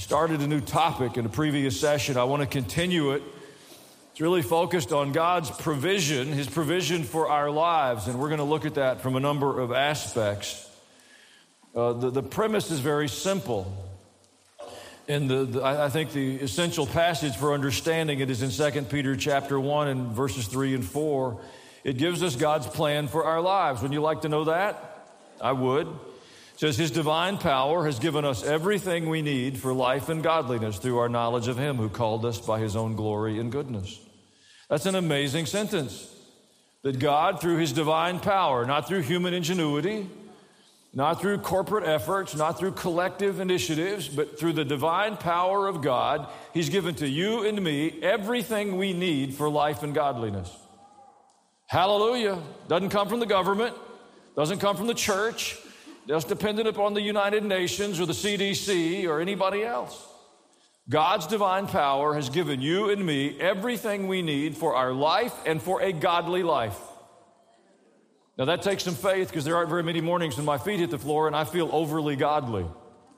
started a new topic in a previous session. I want to continue it. It's really focused on God's provision, His provision for our lives, and we're going to look at that from a number of aspects. The premise is very simple, and I think the essential passage for understanding it is in 2 Peter chapter 1 and verses 3 and 4. It gives us God's plan for our lives. Would you like to know that? I would. It says, His divine power has given us everything we need for life and godliness through our knowledge of Him who called us by His own glory and goodness. That's an amazing sentence. That God, through His divine power, not through human ingenuity, not through corporate efforts, not through collective initiatives, but through the divine power of God, He's given to you and me everything we need for life and godliness. Hallelujah. Doesn't come from the government, doesn't come from the church, just dependent upon the United Nations or the CDC or anybody else. God's divine power has given you and me everything we need for our life and for a godly life. Now that takes some faith, because there aren't very many mornings when my feet hit the floor and I feel overly godly.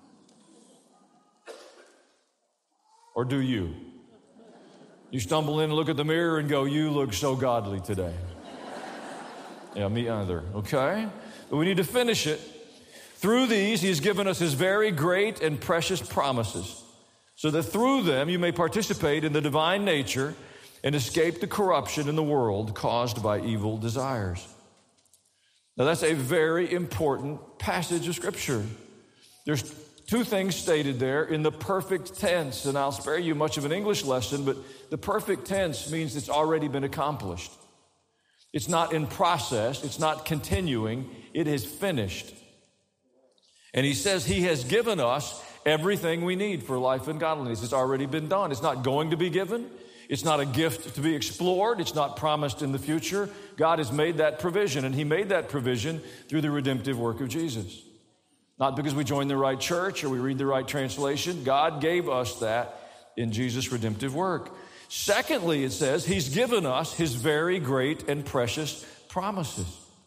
Or do you? You stumble in and look at the mirror and go, you look so godly today. Yeah, me either, okay? But we need to finish it. Through these, He has given us His very great and precious promises, so that through them you may participate in the divine nature and escape the corruption in the world caused by evil desires. Now that's a very important passage of Scripture. There's two things stated there in the perfect tense, and I'll spare you much of an English lesson, but the perfect tense means it's already been accomplished. It's not in process, it's not continuing, it is finished. And He says He has given us everything we need for life and godliness. It's already been done. It's not going to be given. It's not a gift to be explored. It's not promised in the future. God has made that provision, and He made that provision through the redemptive work of Jesus. Not because we joined the right church or we read the right translation. God gave us that in Jesus' redemptive work. Secondly, it says He's given us His very great and precious promises.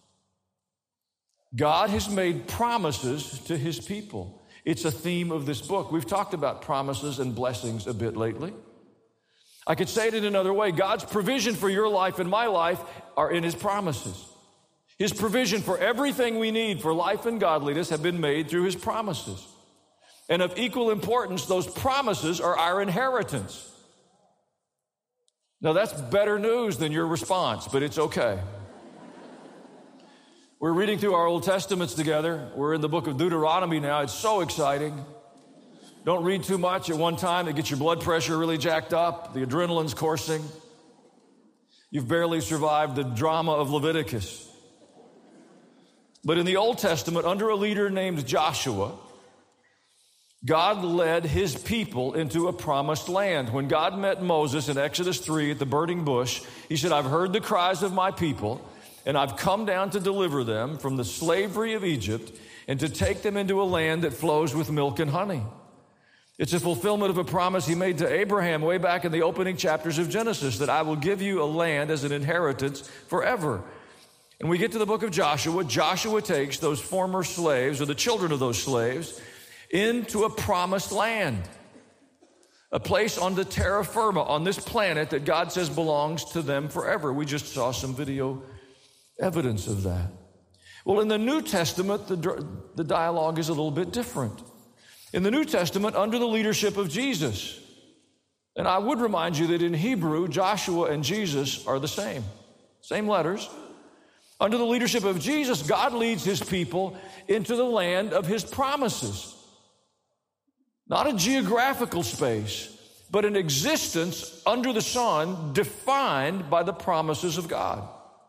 God has made promises to His people. It's a theme of this book. We've talked about promises and blessings a bit lately. I could say it in another way. God's provision for your life and my life are in His promises. His provision for everything we need for life and godliness have been made through His promises. And of equal importance, those promises are our inheritance. Now that's better news than your response, but it's okay. We're reading through our Old Testaments together. We're in the book of Deuteronomy now. It's so exciting. Don't read too much at one time. It gets your blood pressure really jacked up. The adrenaline's coursing. You've barely survived the drama of Leviticus. But in the Old Testament, under a leader named Joshua, God led His people into a promised land. When God met Moses in Exodus 3 at the burning bush, He said, I've heard the cries of my people, and I've come down to deliver them from the slavery of Egypt and to take them into a land that flows with milk and honey. It's a fulfillment of a promise He made to Abraham way back in the opening chapters of Genesis, that I will give you a land as an inheritance forever. And we get to the book of Joshua. Joshua takes those former slaves, or the children of those slaves, into a promised land, a place on the terra firma, on this planet that God says belongs to them forever. We just saw some video evidence of that. Well, in the New Testament, the dialogue is a little bit different. In the New Testament, under the leadership of Jesus, and I would remind you that in Hebrew, Joshua and Jesus are the same letters. Under the leadership of Jesus, God leads His people into the land of His promises. Not a geographical space, but an existence under the sun defined by the promises of God.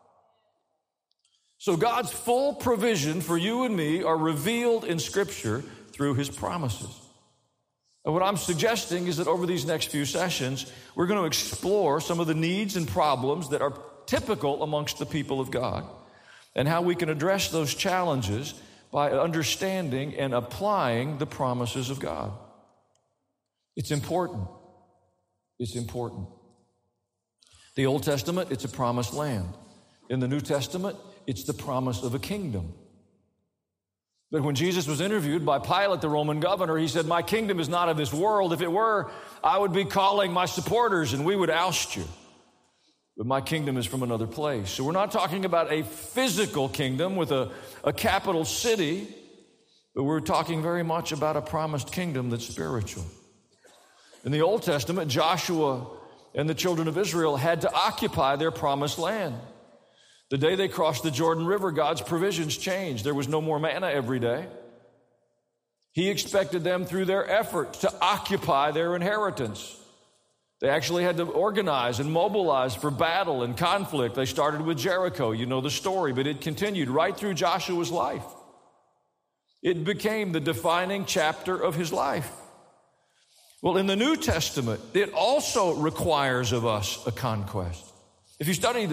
So God's full provision for you and me are revealed in Scripture through His promises. And what I'm suggesting is that over these next few sessions, we're going to explore some of the needs and problems that are typical amongst the people of God, and how we can address those challenges by understanding and applying the promises of God. It's important. It's important. The Old Testament, it's a promised land. In the New Testament, it's the promise of a kingdom. But when Jesus was interviewed by Pilate, the Roman governor, he said, "My kingdom is not of this world. If it were, I would be calling my supporters and we would oust you. But my kingdom is from another place." So we're not talking about a physical kingdom with a capital city, but we're talking very much about a promised kingdom that's spiritual. In the Old Testament, Joshua and the children of Israel had to occupy their promised land. The day they crossed the Jordan River, God's provisions changed. There was no more manna every day. He expected them through their efforts to occupy their inheritance. They actually had to organize and mobilize for battle and conflict. They started with Jericho. You know the story, but it continued right through Joshua's life. It became the defining chapter of his life. Well, in the New Testament, it also requires of us a conquest. If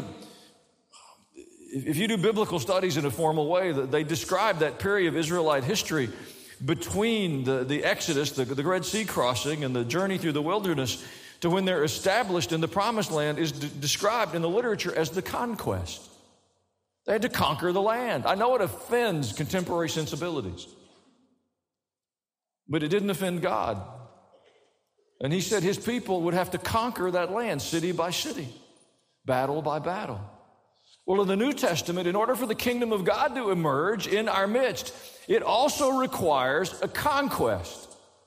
you do biblical studies in a formal way, they describe that period of Israelite history between the Exodus, the Red Sea crossing, and the journey through the wilderness to when they're established in the Promised Land is described in the literature as the conquest. They had to conquer the land. I know it offends contemporary sensibilities, but it didn't offend God. And he said his people would have to conquer that land city by city, battle by battle. Well, in the New Testament, in order for the kingdom of God to emerge in our midst, it also requires a conquest.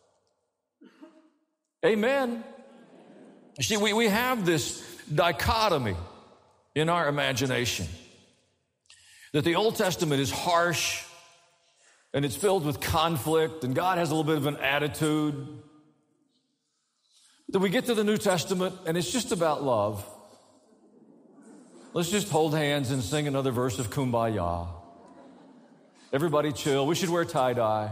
Amen. You see, we have this dichotomy in our imagination that the Old Testament is harsh and it's filled with conflict and God has a little bit of an attitude. Then we get to the New Testament and it's just about love. Let's just hold hands and sing another verse of Kumbaya. Everybody chill. We should wear tie-dye.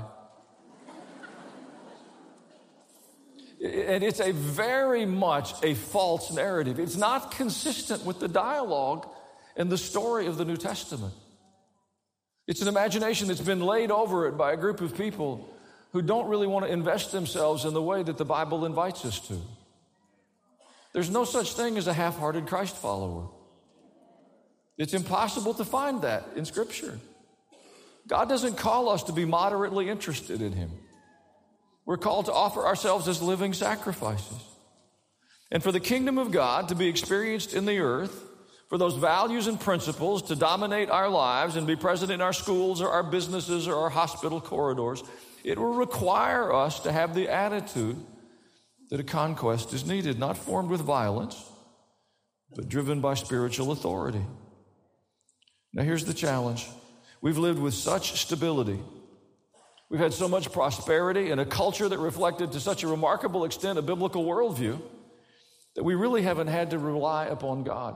And it's a very much a false narrative. It's not consistent with the dialogue and the story of the New Testament. It's an imagination that's been laid over it by a group of people who don't really want to invest themselves in the way that the Bible invites us to. There's no such thing as a half-hearted Christ follower. It's impossible to find that in Scripture. God doesn't call us to be moderately interested in Him. We're called to offer ourselves as living sacrifices. And for the kingdom of God to be experienced in the earth, for those values and principles to dominate our lives and be present in our schools or our businesses or our hospital corridors, it will require us to have the attitude that a conquest is needed, not formed with violence, but driven by spiritual authority. Now here's the challenge. We've lived with such stability. We've had so much prosperity and a culture that reflected to such a remarkable extent a biblical worldview that we really haven't had to rely upon God.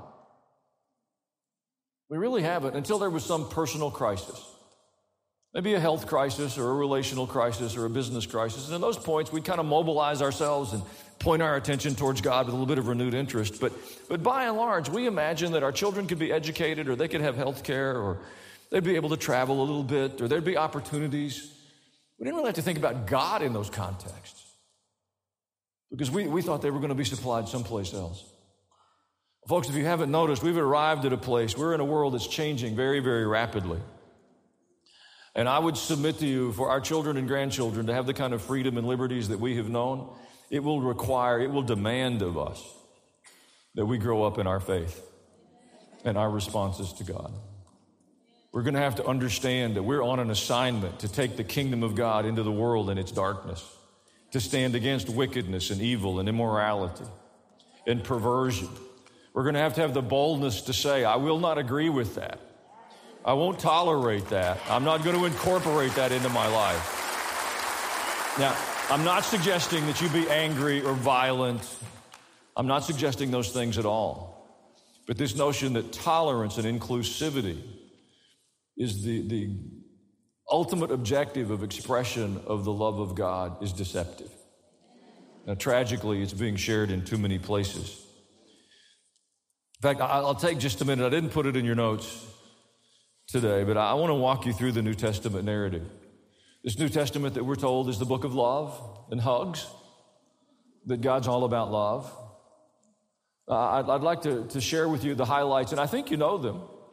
We really haven't until there was some personal crisis. Maybe a health crisis or a relational crisis or a business crisis. And in those points, we kind of mobilize ourselves and point our attention towards God with a little bit of renewed interest. But by and large, we imagine that our children could be educated or they could have health care or they'd be able to travel a little bit or there'd be opportunities. We didn't really have to think about God in those contexts because we thought they were going to be supplied someplace else. Folks, if you haven't noticed, we've arrived at a place, we're in a world that's changing very, very rapidly. And I would submit to you, for our children and grandchildren to have the kind of freedom and liberties that we have known, it will demand of us that we grow up in our faith and our responses to God. We're going to have to understand that we're on an assignment to take the kingdom of God into the world and its darkness, to stand against wickedness and evil and immorality and perversion. We're going to have the boldness to say, I will not agree with that. I won't tolerate that. I'm not going to incorporate that into my life. Now, I'm not suggesting that you be angry or violent. I'm not suggesting those things at all. But this notion that tolerance and inclusivity is the ultimate objective of expression of the love of God is deceptive. Now, tragically, it's being shared in too many places. In fact, I'll take just a minute. I didn't put it in your notes today, but I want to walk you through the New Testament narrative. This New Testament that we're told is the book of love and hugs, that God's all about love. I'd like to share with you the highlights, and I think you know them.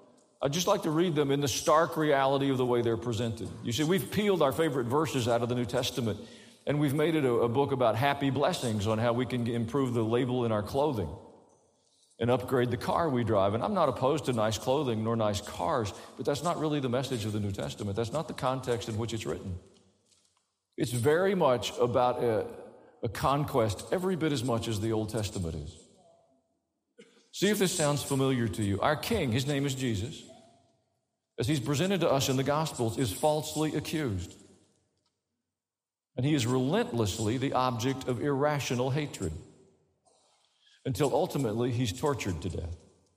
I'd just like to read them in the stark reality of the way they're presented. You see, we've peeled our favorite verses out of the New Testament, and we've made it a book about happy blessings on how we can improve the label in our clothing and upgrade the car we drive. And I'm not opposed to nice clothing nor nice cars, but that's not really the message of the New Testament. That's not the context in which it's written. It's very much about a conquest every bit as much as the Old Testament is. See if this sounds familiar to you. Our King, his name is Jesus, as he's presented to us in the Gospels, is falsely accused. And he is relentlessly the object of irrational hatred until ultimately he's tortured to death.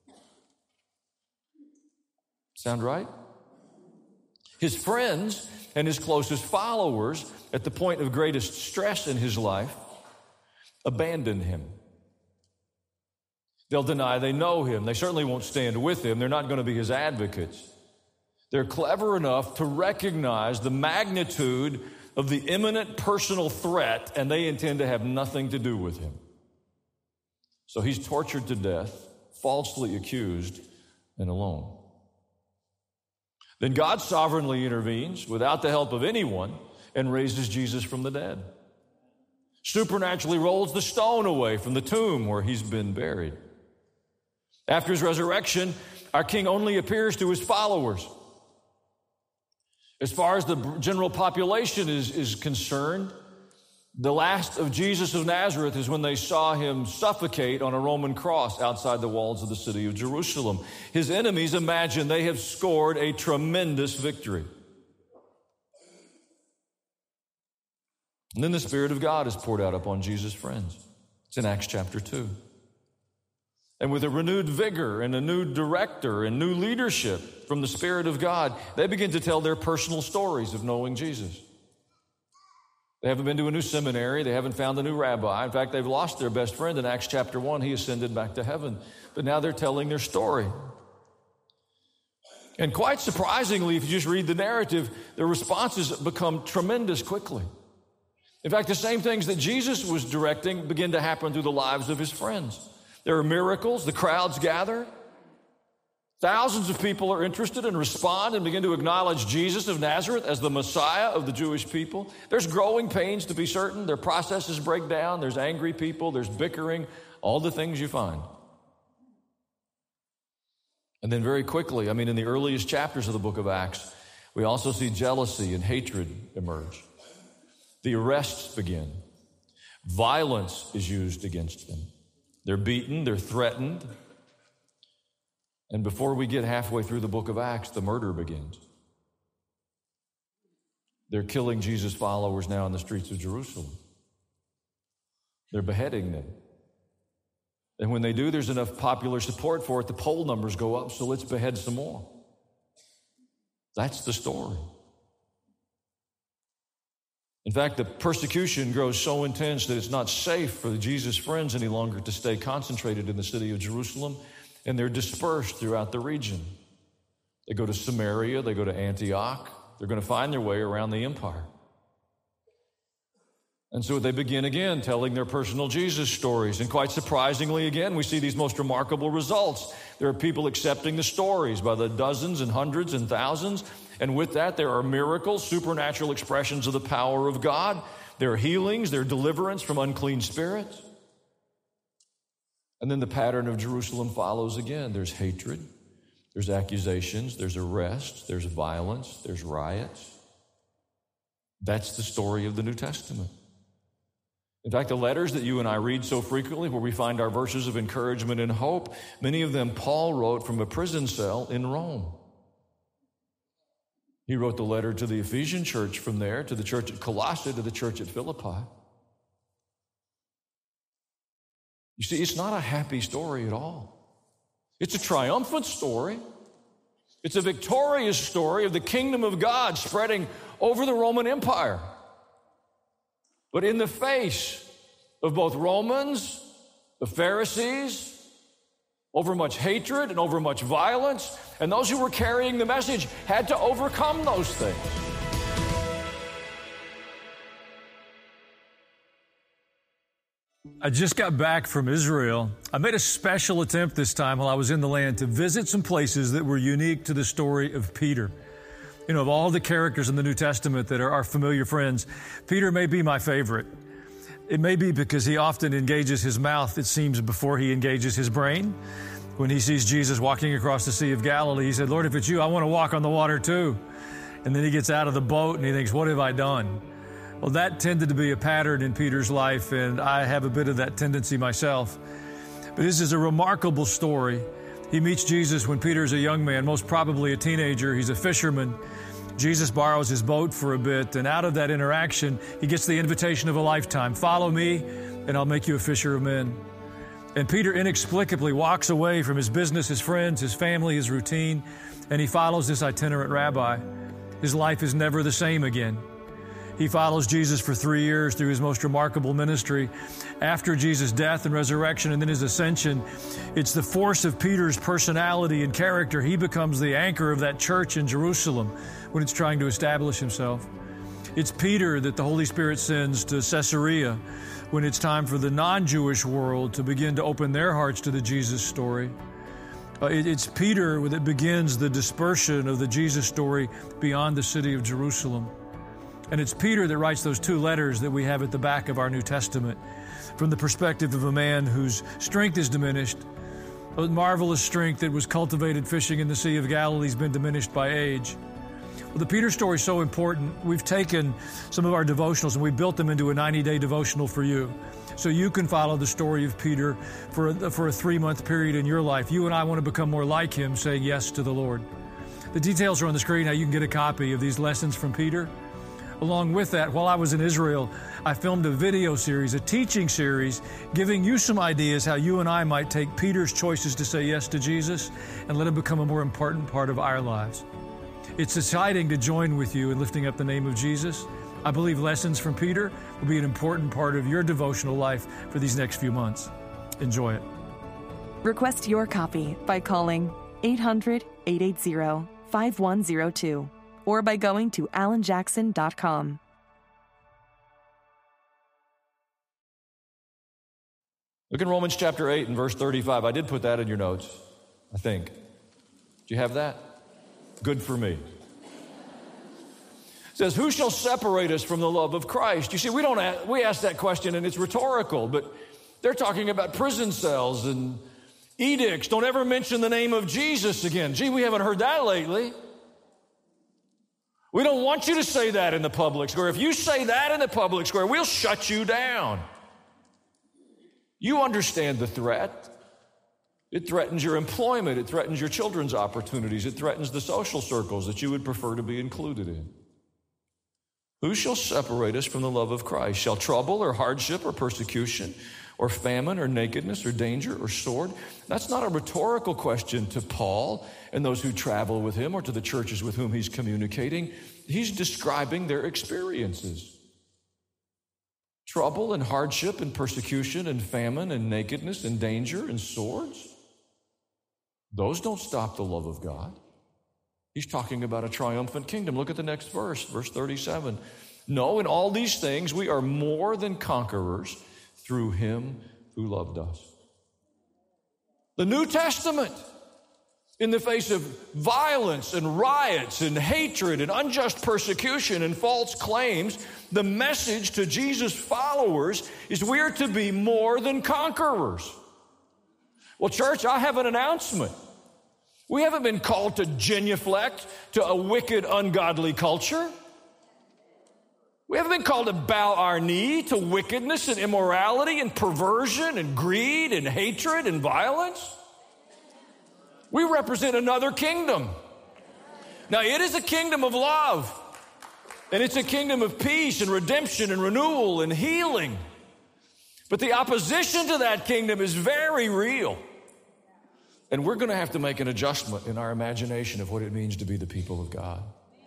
Sound right? His friends and his closest followers, at the point of greatest stress in his life, abandon him. They'll deny they know him. They certainly won't stand with him. They're not going to be his advocates. They're clever enough to recognize the magnitude of the imminent personal threat, and they intend to have nothing to do with him. So he's tortured to death, falsely accused, and alone. Then God sovereignly intervenes without the help of anyone and raises Jesus from the dead. Supernaturally rolls the stone away from the tomb where he's been buried. After his resurrection, our King only appears to his followers. As far as the general population is concerned, the last of Jesus of Nazareth is when they saw him suffocate on a Roman cross outside the walls of the city of Jerusalem. His enemies imagine they have scored a tremendous victory. And then the Spirit of God is poured out upon Jesus' friends. It's in Acts chapter 2. And with a renewed vigor and a new director and new leadership from the Spirit of God, they begin to tell their personal stories of knowing Jesus. They haven't been to a new seminary. They haven't found a new rabbi. In fact, they've lost their best friend in Acts chapter 1. He ascended back to heaven. But now they're telling their story. And quite surprisingly, if you just read the narrative, their responses become tremendous quickly. In fact, the same things that Jesus was directing begin to happen through the lives of his friends. There are miracles. The crowds gather. Thousands of people are interested and respond and begin to acknowledge Jesus of Nazareth as the Messiah of the Jewish people. There's growing pains, to be certain. Their processes break down. There's angry people. There's bickering. All the things you find. And then very quickly, in the earliest chapters of the book of Acts, we also see jealousy and hatred emerge. The arrests begin. Violence is used against them. They're beaten. They're threatened. And before we get halfway through the book of Acts, the murder begins. They're killing Jesus' followers now in the streets of Jerusalem. They're beheading them. And when they do, there's enough popular support for it, the poll numbers go up, so let's behead some more. That's the story. In fact, the persecution grows so intense that it's not safe for Jesus' friends any longer to stay concentrated in the city of Jerusalem, and they're dispersed throughout the region. They go to Samaria, they go to Antioch. They're going to find their way around the empire. And so they begin again telling their personal Jesus stories. And quite surprisingly, again, we see these most remarkable results. There are people accepting the stories by the dozens and hundreds and thousands. And with that, there are miracles, supernatural expressions of the power of God. There are healings, there are deliverance from unclean spirits. And then the pattern of Jerusalem follows again. There's hatred, there's accusations, there's arrests, there's violence, there's riots. That's the story of the New Testament. In fact, the letters that you and I read so frequently, where we find our verses of encouragement and hope, many of them Paul wrote from a prison cell in Rome. He wrote the letter to the Ephesian church from there, to the church at Colossae, to the church at Philippi. You see, it's not a happy story at all. It's a triumphant story. It's a victorious story of the kingdom of God spreading over the Roman Empire. But in the face of both Romans, the Pharisees, over much hatred and over much violence, and those who were carrying the message had to overcome those things. I just got back from Israel. I made a special attempt this time while I was in the land to visit some places that were unique to the story of Peter. You know, of all the characters in the New Testament that are our familiar friends, Peter may be my favorite. It may be because he often engages his mouth, it seems, before he engages his brain. When he sees Jesus walking across the Sea of Galilee, he said, "Lord, if it's you, I want to walk on the water too." And then he gets out of the boat and he thinks, "What have I done?" Well, that tended to be a pattern in Peter's life, and I have a bit of that tendency myself. But this is a remarkable story. He meets Jesus when Peter's a young man, most probably a teenager. He's a fisherman. Jesus borrows his boat for a bit, and out of that interaction, he gets the invitation of a lifetime. "Follow me, and I'll make you a fisher of men." And Peter inexplicably walks away from his business, his friends, his family, his routine, and he follows this itinerant rabbi. His life is never the same again. He follows Jesus for 3 years through his most remarkable ministry. After Jesus' death and resurrection and then his ascension, it's the force of Peter's personality and character. He becomes the anchor of that church in Jerusalem when it's trying to establish himself. It's Peter that the Holy Spirit sends to Caesarea when it's time for the non-Jewish world to begin to open their hearts to the Jesus story. It's Peter that begins the dispersion of the Jesus story beyond the city of Jerusalem. And it's Peter that writes those 2 letters that we have at the back of our New Testament from the perspective of a man whose strength is diminished. A marvelous strength that was cultivated fishing in the Sea of Galilee has been diminished by age. Well, the Peter story is so important. We've taken some of our devotionals and we built them into a 90-day devotional for you. So you can follow the story of Peter for a 3-month period in your life. You and I want to become more like him, saying yes to the Lord. The details are on the screen, how you can get a copy of these lessons from Peter. Along with that, while I was in Israel, I filmed a video series, a teaching series, giving you some ideas how you and I might take Peter's choices to say yes to Jesus and let him become a more important part of our lives. It's exciting to join with you in lifting up the name of Jesus. I believe lessons from Peter will be an important part of your devotional life for these next few months. Enjoy it. Request your copy by calling 800-880-5102 or by going to alanjackson.com. Look in Romans chapter 8 and verse 35. I did put that in your notes, I think. Do you have that? Good for me. It says, "Who shall separate us from the love of Christ?" You see, we ask that question and it's rhetorical, but they're talking about prison cells and edicts. Don't ever mention the name of Jesus again. Gee, we haven't heard that lately. We don't want you to say that in the public square. If you say that in the public square, we'll shut you down. You understand the threat. It threatens your employment. It threatens your children's opportunities. It threatens the social circles that you would prefer to be included in. Who shall separate us from the love of Christ? Shall trouble or hardship or persecution or famine or nakedness or danger or sword? That's not a rhetorical question to Paul and those who travel with him or to the churches with whom he's communicating. He's describing their experiences. Trouble and hardship and persecution and famine and nakedness and danger and swords. Those don't stop the love of God. He's talking about a triumphant kingdom. Look at the next verse, verse 37. "No, in all these things we are more than conquerors through him who loved us." The New Testament, in the face of violence and riots and hatred and unjust persecution and false claims, the message to Jesus' followers is we are to be more than conquerors. Well, church, I have an announcement. We haven't been called to genuflect to a wicked, ungodly culture. We haven't been called to bow our knee to wickedness and immorality and perversion and greed and hatred and violence. We represent another kingdom. Now, it is a kingdom of love, and it's a kingdom of peace and redemption and renewal and healing. But the opposition to that kingdom is very real. And we're going to have to make an adjustment in our imagination of what it means to be the people of God.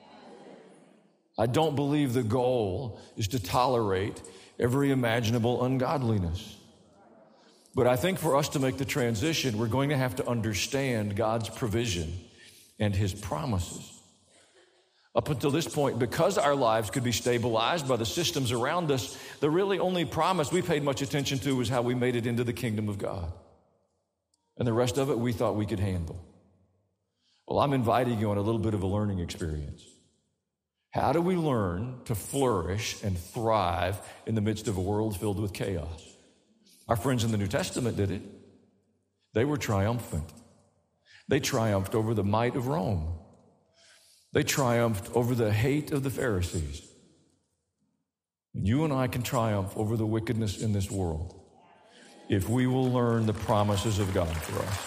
I don't believe the goal is to tolerate every imaginable ungodliness. But I think for us to make the transition, we're going to have to understand God's provision and his promises. Up until this point, because our lives could be stabilized by the systems around us, the really only promise we paid much attention to was how we made it into the kingdom of God. And the rest of it we thought we could handle. Well, I'm inviting you on a little bit of a learning experience. How do we learn to flourish and thrive in the midst of a world filled with chaos? Our friends in the New Testament did it. They were triumphant. They triumphed over the might of Rome. They triumphed over the hate of the Pharisees. And you and I can triumph over the wickedness in this world if we will learn the promises of God for us.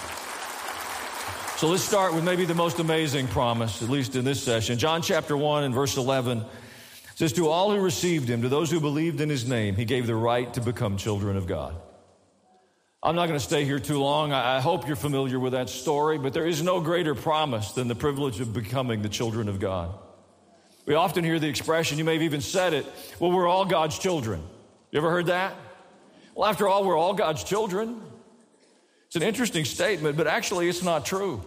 So let's start with maybe the most amazing promise, at least in this session. John chapter 1 and verse 11 says, "To all who received him, to those who believed in his name, he gave the right to become children of God." I'm not going to stay here too long. I hope you're familiar with that story, but there is no greater promise than the privilege of becoming the children of God. We often hear the expression, you may have even said it, well, we're all God's children. You ever heard that? Well, after all, we're all God's children. It's an interesting statement, but actually it's not true.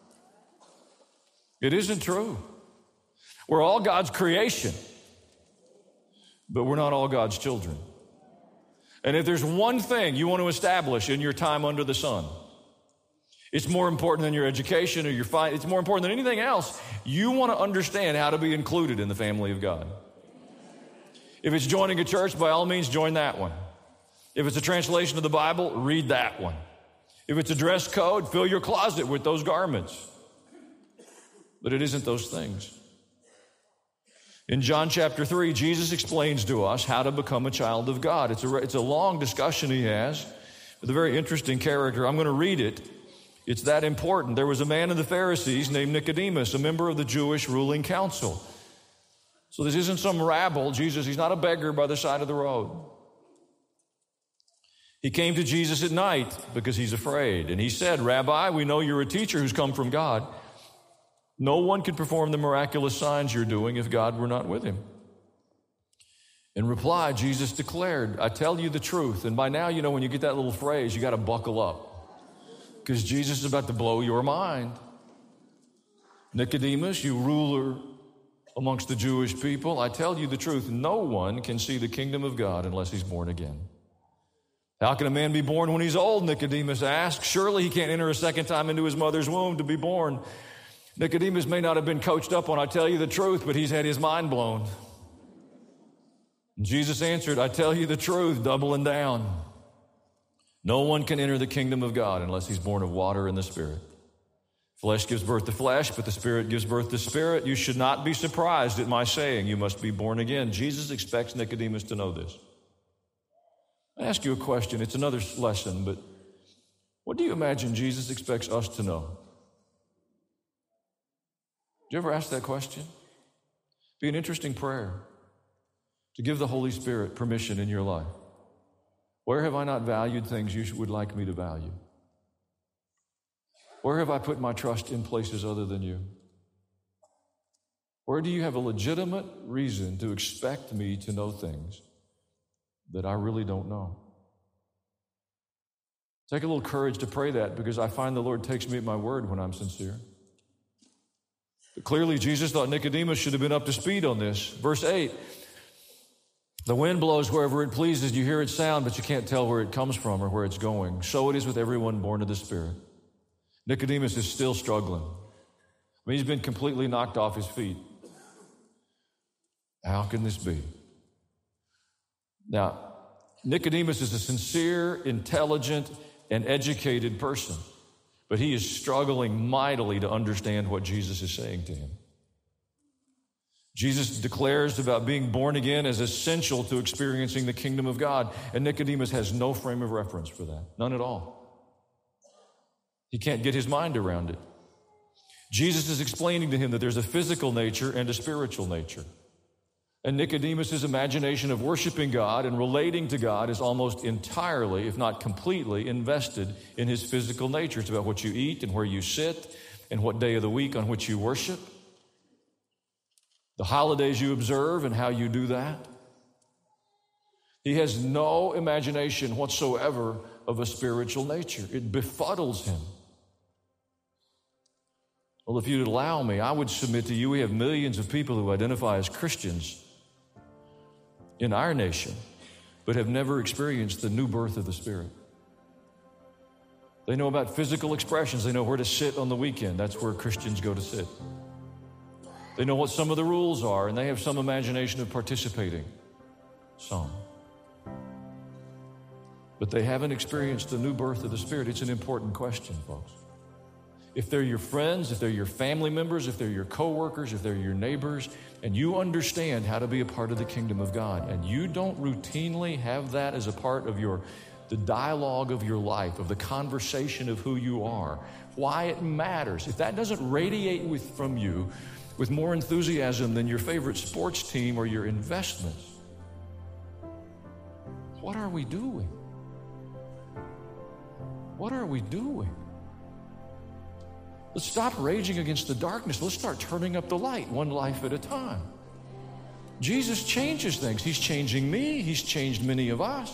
It isn't true. We're all God's creation, but we're not all God's children. And if there's one thing you want to establish in your time under the sun, it's more important than your education or your fight. It's more important than anything else. You want to understand how to be included in the family of God. If it's joining a church, by all means, join that one. If it's a translation of the Bible, read that one. If it's a dress code, fill your closet with those garments. But it isn't those things. In John chapter 3, Jesus explains to us how to become a child of God. It's a long discussion he has with a very interesting character. I'm going to read it. It's that important. There was a man of the Pharisees named Nicodemus, a member of the Jewish ruling council. So this isn't some rabble. Jesus, he's not a beggar by the side of the road. He came to Jesus at night because he's afraid. And he said, "Rabbi, we know you're a teacher who's come from God. No one could perform the miraculous signs you're doing if God were not with him." In reply, Jesus declared, "I tell you the truth." And by now, you know, when you get that little phrase, you got to buckle up because Jesus is about to blow your mind. "Nicodemus, you ruler amongst the Jewish people, I tell you the truth. No one can see the kingdom of God unless he's born again." "How can a man be born when he's old?" Nicodemus asked. "Surely he can't enter a second time into his mother's womb to be born." Nicodemus may not have been coached up on, "I tell you the truth," but he's had his mind blown. And Jesus answered, "I tell you the truth," doubling down. "No one can enter the kingdom of God unless he's born of water and the Spirit. Flesh gives birth to flesh, but the Spirit gives birth to spirit. You should not be surprised at my saying, you must be born again." Jesus expects Nicodemus to know this. I ask you a question. It's another lesson, but what do you imagine Jesus expects us to know? Do you ever ask that question? Be an interesting prayer to give the Holy Spirit permission in your life. Where have I not valued things you would like me to value? Where have I put my trust in places other than you? Where do you have a legitimate reason to expect me to know things that I really don't know? Take a little courage to pray that, because I find the Lord takes me at my word when I'm sincere. But clearly, Jesus thought Nicodemus should have been up to speed on this. Verse 8, "The wind blows wherever it pleases. You hear its sound, but you can't tell where it comes from or where it's going. So it is with everyone born of the Spirit." Nicodemus is still struggling. I mean, he's been completely knocked off his feet. How can this be? Now, Nicodemus is a sincere, intelligent, and educated person, but he is struggling mightily to understand what Jesus is saying to him. Jesus declares about being born again as essential to experiencing the kingdom of God, and Nicodemus has no frame of reference for that, none at all. He can't get his mind around it. Jesus is explaining to him that there's a physical nature and a spiritual nature. And Nicodemus' imagination of worshiping God and relating to God is almost entirely, if not completely, invested in his physical nature. It's about what you eat and where you sit and what day of the week on which you worship, the holidays you observe and how you do that. He has no imagination whatsoever of a spiritual nature. It befuddles him. Well, if you'd allow me, I would submit to you we have millions of people who identify as Christians in our nation, but have never experienced the new birth of the Spirit. They know about physical expressions. They know where to sit on the weekend. That's where Christians go to sit. They know what some of the rules are, and they have some imagination of participating. Some. But they haven't experienced the new birth of the Spirit. It's an important question, folks. If they're your friends, if they're your family members, if they're your coworkers, if they're your neighbors, and you understand how to be a part of the kingdom of God, and you don't routinely have that as a part of the dialogue of your life, of the conversation of who you are, why it matters, if that doesn't radiate from you with more enthusiasm than your favorite sports team or your investments, what are we doing? What are we doing? Let's stop raging against the darkness. Let's start turning up the light, one life at a time. Jesus changes things. He's changing me. He's changed many of us.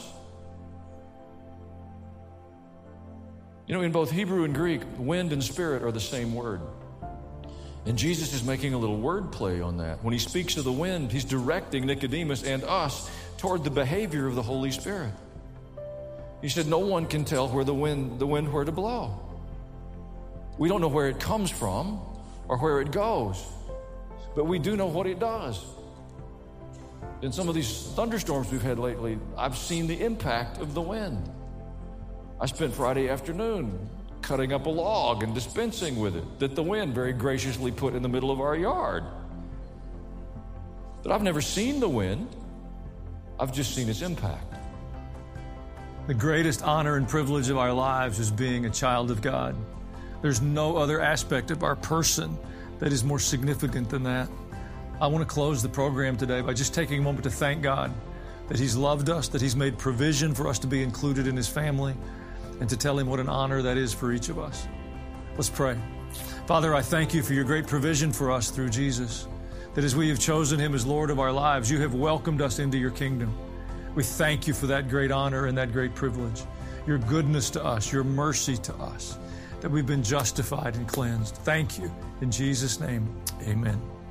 You know, in both Hebrew and Greek, wind and spirit are the same word. And Jesus is making a little word play on that. When he speaks of the wind, he's directing Nicodemus and us toward the behavior of the Holy Spirit. He said, no one can tell where the wind where to blow. We don't know where it comes from or where it goes, but we do know what it does. In some of these thunderstorms we've had lately, I've seen the impact of the wind. I spent Friday afternoon cutting up a log and dispensing with it that the wind very graciously put in the middle of our yard. But I've never seen the wind. I've just seen its impact. The greatest honor and privilege of our lives is being a child of God. There's no other aspect of our person that is more significant than that. I want to close the program today by just taking a moment to thank God that He's loved us, that He's made provision for us to be included in His family, and to tell Him what an honor that is for each of us. Let's pray. Father, I thank You for Your great provision for us through Jesus, that as we have chosen Him as Lord of our lives, You have welcomed us into Your kingdom. We thank You for that great honor and that great privilege, Your goodness to us, Your mercy to us, that we've been justified and cleansed. Thank You. In Jesus' name, amen.